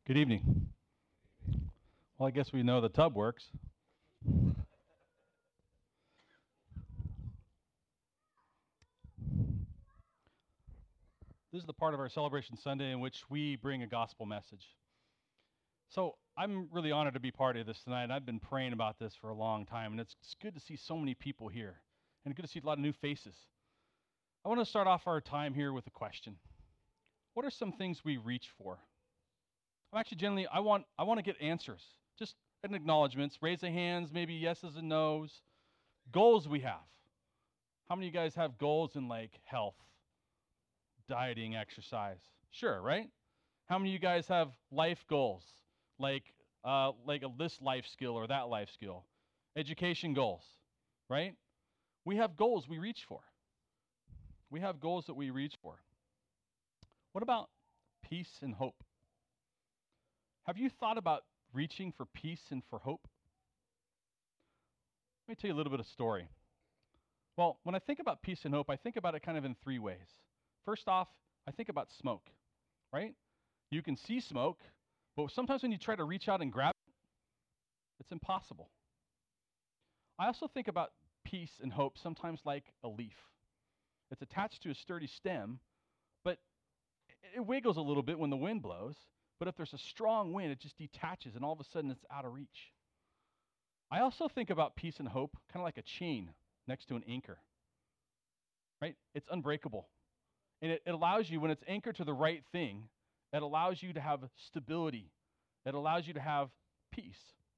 Good evening. Well, I guess we know the tub works. This is the part of our Celebration Sunday in which we bring a gospel message. So I'm really honored to be part of this tonight. I've been praying about this for a long time, and it's good to see so many people here, and good to see a lot of new faces. I want to start off our time here with a question. What are some things we reach for? I'm actually generally I want to get answers. Just an acknowledgments, raise the hands, maybe yeses and nos. Goals we have. How many of you guys have goals in like health, dieting, exercise? Sure, right? How many of you guys have life goals, like this life skill or that life skill? Education goals, right? We have goals we reach for. We have goals that we reach for. What about peace and hope? Have you thought about reaching for peace and for hope? Let me tell you a little bit of story. Well, when I think about peace and hope, I think about it kind of in three ways. First off, I think about smoke, right? You can see smoke, but sometimes when you try to reach out and grab it, it's impossible. I also think about peace and hope sometimes like a leaf. It's attached to a sturdy stem, but it wiggles a little bit when the wind blows. But if there's a strong wind, it just detaches and all of a sudden it's out of reach. I also think about peace and hope kind of like a chain next to an anchor, right? It's unbreakable. And it allows you, when it's anchored to the right thing, it allows you to have stability. It allows you to have peace.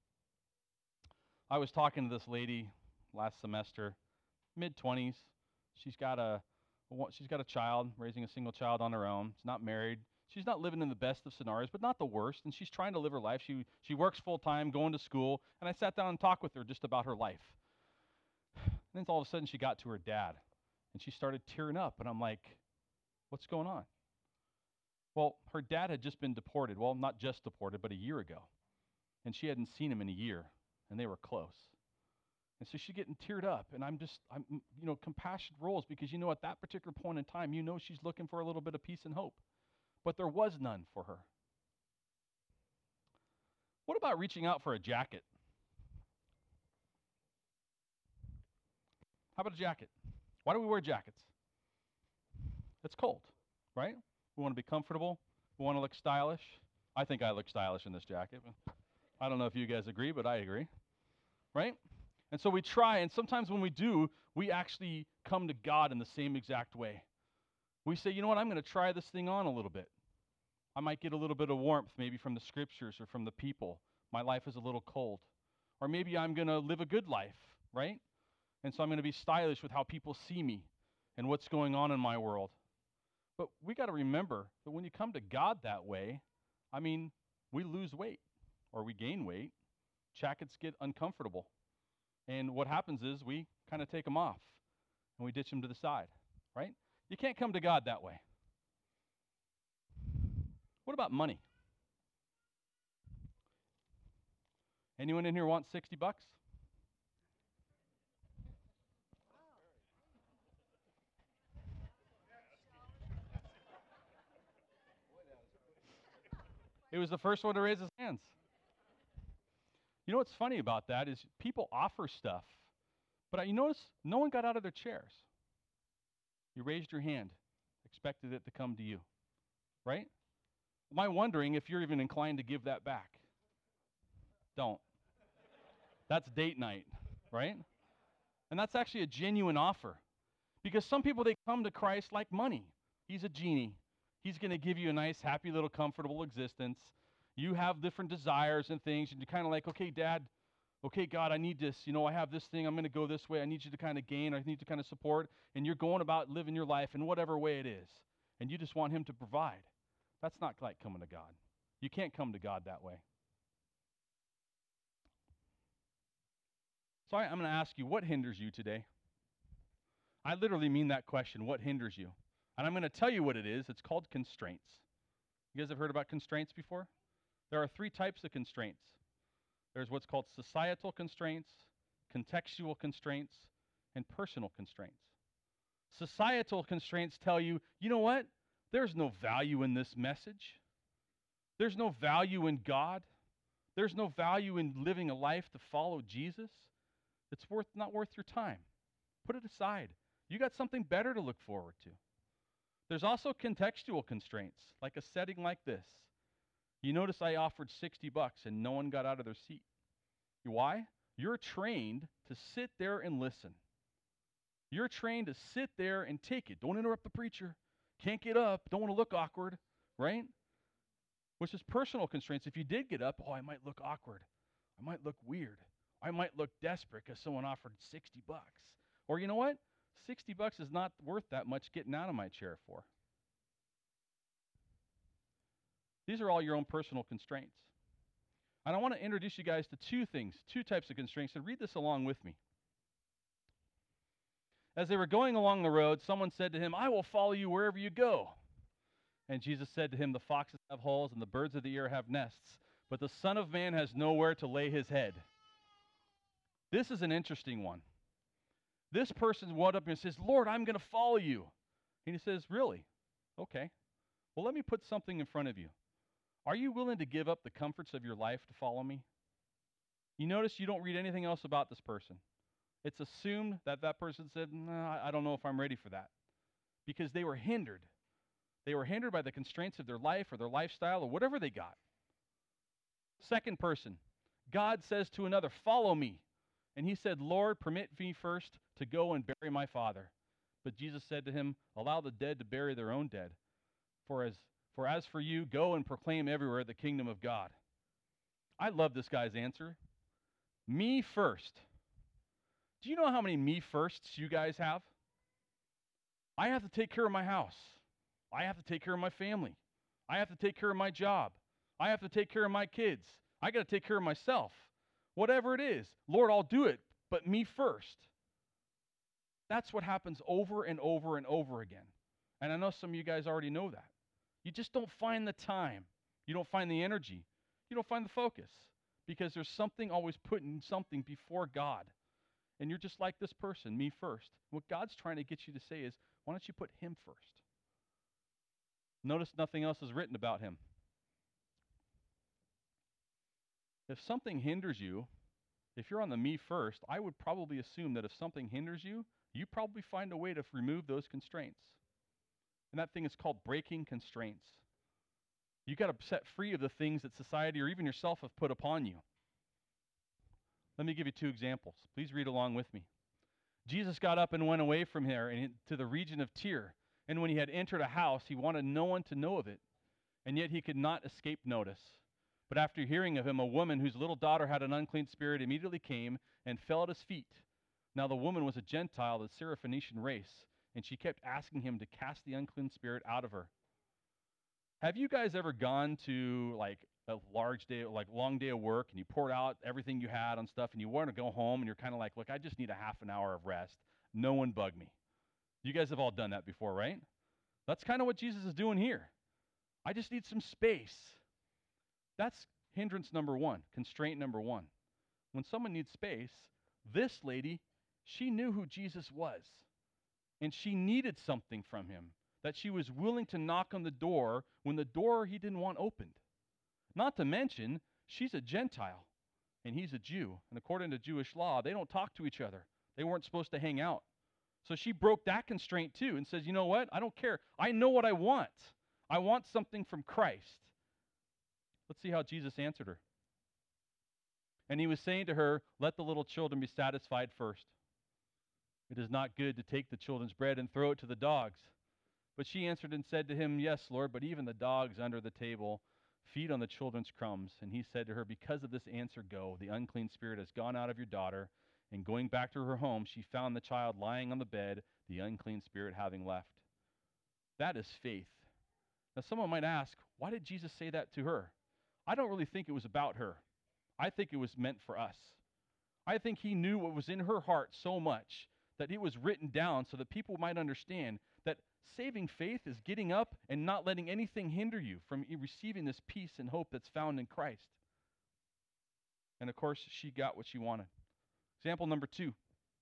I was talking to this lady last semester, mid-20s. She's got a child, raising a single child on her own. She's not married. She's not living in the best of scenarios, but not the worst. And she's trying to live her life. She works full time, going to school. And I sat down and talked with her just about her life. And then all of a sudden, she got to her dad, and she started tearing up. And I'm like, "What's going on?" Well, her dad had just been deported. Well, not just deported, but a year ago. And she hadn't seen him in a year, and they were close. And so she's getting teared up, and compassion rolls because at that particular point in time, she's looking for a little bit of peace and hope. But there was none for her. What about reaching out for a jacket? How about a jacket? Why do we wear jackets? It's cold, right? We want to be comfortable. We want to look stylish. I think I look stylish in this jacket. I don't know if you guys agree, but I agree, right? And so we try, and sometimes when we do, we actually come to God in the same exact way. We say, you know what, I'm going to try this thing on a little bit. I might get a little bit of warmth maybe from the scriptures or from the people. My life is a little cold. Or maybe I'm going to live a good life, right? And so I'm going to be stylish with how people see me and what's going on in my world. But we got to remember that when you come to God that way, we lose weight or we gain weight. Jackets get uncomfortable. And what happens is we kind of take them off and we ditch them to the side, right? You can't come to God that way. What about money? Anyone in here want 60 bucks? It was the first one to raise his hands. You know what's funny about that is people offer stuff, but you notice no one got out of their chairs. You raised your hand, expected it to come to you, right? Am I wondering if you're even inclined to give that back? Don't. That's date night, right? And that's actually a genuine offer. Because some people, they come to Christ like money. He's a genie. He's going to give you a nice, happy, little, comfortable existence. You have different desires and things, and you're kind of like, okay, Dad, okay, God, I need this. I have this thing. I'm going to go this way. I need you to kind of gain. I need to kind of support. And you're going about living your life in whatever way it is. And you just want Him to provide. That's not like coming to God. You can't come to God that way. So I'm going to ask you, what hinders you today? I literally mean that question, what hinders you? And I'm going to tell you what it is. It's called constraints. You guys have heard about constraints before? There are three types of constraints. There's what's called societal constraints, contextual constraints, and personal constraints. Societal constraints tell you, you know what? There's no value in this message. There's no value in God. There's no value in living a life to follow Jesus. It's not worth your time. Put it aside. You got something better to look forward to. There's also contextual constraints, like a setting like this. You notice I offered $60 and no one got out of their seat. Why? You're trained to sit there and listen. You're trained to sit there and take it. Don't interrupt the preacher. Can't get up. Don't want to look awkward, right? Which is personal constraints. If you did get up, I might look awkward. I might look weird. I might look desperate because someone offered $60. Or you know what? $60 is not worth that much getting out of my chair for. These are all your own personal constraints. And I want to introduce you guys to two types of constraints, and read this along with me. As they were going along the road, someone said to him, I will follow you wherever you go. And Jesus said to him, the foxes have holes and the birds of the air have nests, but the Son of Man has nowhere to lay his head. This is an interesting one. This person went up and says, Lord, I'm going to follow you. And he says, really? Okay. Well, let me put something in front of you. Are you willing to give up the comforts of your life to follow me? You notice you don't read anything else about this person. It's assumed that that person said, no, I don't know if I'm ready for that. Because they were hindered. They were hindered by the constraints of their life or their lifestyle or whatever they got. Second person, God says to another, follow me. And he said, Lord, permit me first to go and bury my father. But Jesus said to him, allow the dead to bury their own dead. For as for you, go and proclaim everywhere the kingdom of God. I love this guy's answer. Me first. Do you know how many me firsts you guys have? I have to take care of my house. I have to take care of my family. I have to take care of my job. I have to take care of my kids. I got to take care of myself. Whatever it is, Lord, I'll do it, but me first. That's what happens over and over and over again. And I know some of you guys already know that. You just don't find the time. You don't find the energy. You don't find the focus. Because there's something always putting something before God. And you're just like this person, me first. What God's trying to get you to say is, why don't you put him first? Notice nothing else is written about him. If something hinders you, if you're on the me first, I would probably assume that if something hinders you, you probably find a way to remove those constraints. And that thing is called breaking constraints. You got to set free of the things that society or even yourself have put upon you. Let me give you two examples. Please read along with me. Jesus got up and went away from here and to the region of Tyre. And when he had entered a house, he wanted no one to know of it. And yet he could not escape notice. But after hearing of him, a woman whose little daughter had an unclean spirit immediately came and fell at his feet. Now the woman was a Gentile, the Syrophoenician race, and she kept asking him to cast the unclean spirit out of her. Have you guys ever gone to like a large day, like long day of work, and you poured out everything you had on stuff, and you want to go home, and you're kind of like, look, I just need a half an hour of rest. No one bug me. You guys have all done that before, right? That's kind of what Jesus is doing here. I just need some space. That's hindrance number one, constraint number one. When someone needs space, this lady, she knew who Jesus was, and she needed something from him, that she was willing to knock on the door when the door he didn't want opened. Not to mention, she's a Gentile, and he's a Jew, and according to Jewish law, they don't talk to each other. They weren't supposed to hang out. So she broke that constraint too and says, you know what? I don't care. I know what I want. I want something from Christ. Let's see how Jesus answered her. And he was saying to her, let the little children be satisfied first. It is not good to take the children's bread and throw it to the dogs. But she answered and said to him, yes, Lord, but even the dogs under the table feed on the children's crumbs. And he said to her, because of this answer, go. The unclean spirit has gone out of your daughter. And going back to her home, she found the child lying on the bed, the unclean spirit having left. That is faith. Now, someone might ask, why did Jesus say that to her? I don't really think it was about her. I think it was meant for us. I think he knew what was in her heart so much that it was written down so that people might understand that saving faith is getting up and not letting anything hinder you from receiving this peace and hope that's found in Christ. And of course, she got what she wanted. Example number 2.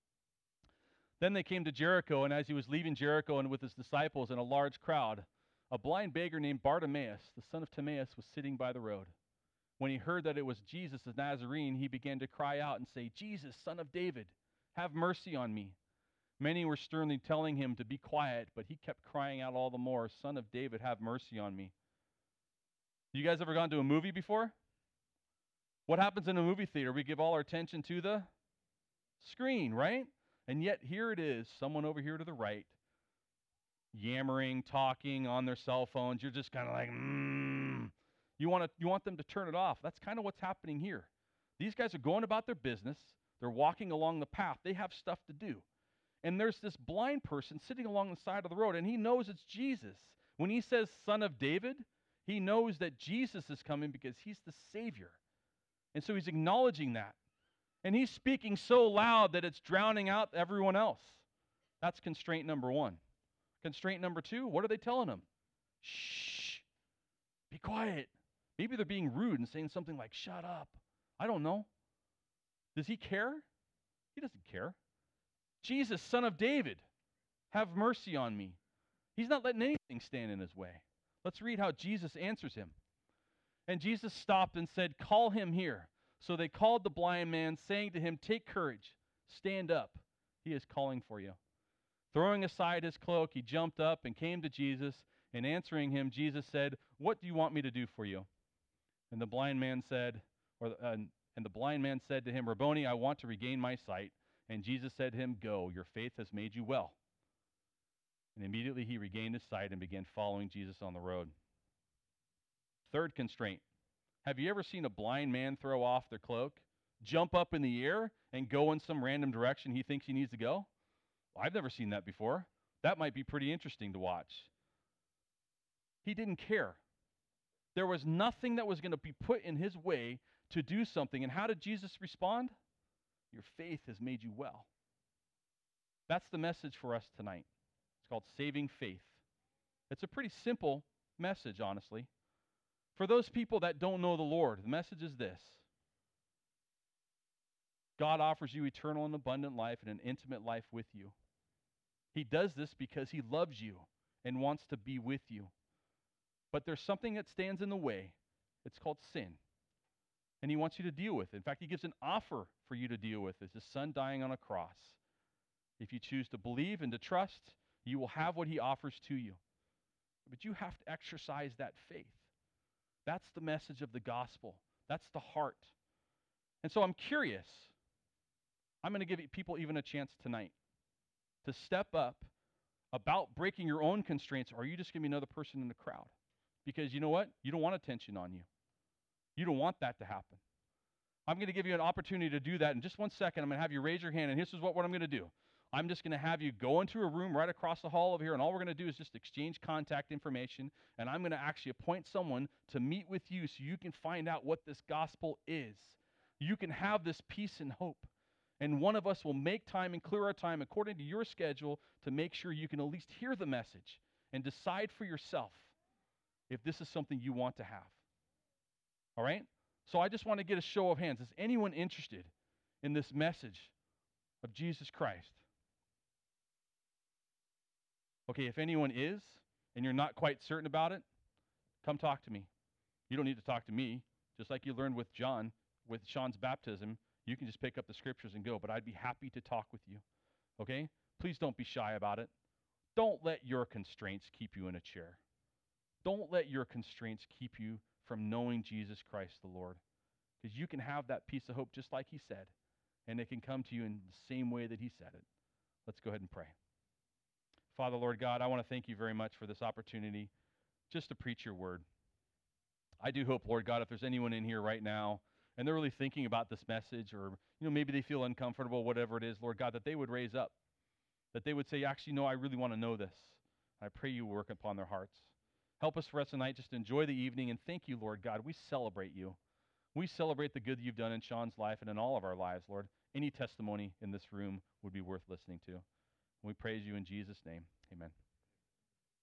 Then they came to Jericho, and as he was leaving Jericho and with his disciples and a large crowd, A blind beggar named Bartimaeus, the son of Timaeus, was sitting by the road. When he heard that it was Jesus the Nazarene, he began to cry out and say, "Jesus, Son of David, have mercy on me." Many were sternly telling him to be quiet, but he kept crying out all the more, "Son of David, have mercy on me." You guys ever gone to a movie before? What happens in a movie theater? We give all our attention to the screen, right? And yet here it is, someone over here to the right, yammering, talking on their cell phones. You're just kind of like, You want them to turn it off. That's kind of what's happening here. These guys are going about their business. They're walking along the path. They have stuff to do. And there's this blind person sitting along the side of the road, and he knows it's Jesus. When he says Son of David, he knows that Jesus is coming because he's the Savior. And so he's acknowledging that. And he's speaking so loud that it's drowning out everyone else. That's constraint number one. Constraint number two, what are they telling him? Shh, be quiet. Maybe they're being rude and saying something like, "Shut up." I don't know. Does he care? He doesn't care. Jesus, Son of David, have mercy on me. He's not letting anything stand in his way. Let's read how Jesus answers him. And Jesus stopped and said, "Call him here." So they called the blind man, saying to him, "Take courage, stand up. He is calling for you." Throwing aside his cloak, he jumped up and came to Jesus. And answering him, Jesus said, "What do you want me to do for you?" And the blind man said, to him, "Rabboni, I want to regain my sight." And Jesus said to him, "Go, your faith has made you well." And immediately he regained his sight and began following Jesus on the road. Third constraint. Have you ever seen a blind man throw off their cloak, jump up in the air, and go in some random direction he thinks he needs to go? Well, I've never seen that before. That might be pretty interesting to watch. He didn't care. There was nothing that was going to be put in his way to do something. And how did Jesus respond? Your faith has made you well. That's the message for us tonight. It's called saving faith. It's a pretty simple message, honestly. For those people that don't know the Lord, the message is this. God offers you eternal and abundant life and an intimate life with you. He does this because he loves you and wants to be with you. But there's something that stands in the way. It's called sin. And he wants you to deal with it. In fact, he gives an offer for you to deal with. It's his son dying on a cross. If you choose to believe and to trust, you will have what he offers to you. But you have to exercise that faith. That's the message of the gospel. That's the heart. And so I'm curious. I'm going to give people even a chance tonight to step up about breaking your own constraints, or are you just going to be another person in the crowd? Because you know what? You don't want attention on you. You don't want that to happen. I'm going to give you an opportunity to do that. In just 1 second, I'm going to have you raise your hand, and this is what I'm going to do. I'm just going to have you go into a room right across the hall over here, and all we're going to do is just exchange contact information, and I'm going to actually appoint someone to meet with you so you can find out what this gospel is. You can have this peace and hope. And one of us will make time and clear our time according to your schedule to make sure you can at least hear the message and decide for yourself if this is something you want to have. All right? So I just want to get a show of hands. Is anyone interested in this message of Jesus Christ? Okay, if anyone is, and you're not quite certain about it, come talk to me. You don't need to talk to me. Just like you learned with John, with Sean's baptism, you can just pick up the scriptures and go. But I'd be happy to talk with you. Okay? Please don't be shy about it. Don't let your constraints keep you in a chair. Don't let your constraints keep you from knowing Jesus Christ the Lord. Because you can have that piece of hope just like he said. And it can come to you in the same way that he said it. Let's go ahead and pray. Father, Lord God, I want to thank you very much for this opportunity just to preach your word. I do hope, Lord God, if there's anyone in here right now and they're really thinking about this message, or maybe they feel uncomfortable, whatever it is, Lord God, that they would raise up, that they would say, actually, no, I really want to know this. I pray you work upon their hearts. Help us for us tonight. Just enjoy the evening, and thank you, Lord God. We celebrate you. We celebrate the good that you've done in Sean's life and in all of our lives, Lord. Any testimony in this room would be worth listening to. We praise you in Jesus' name. Amen.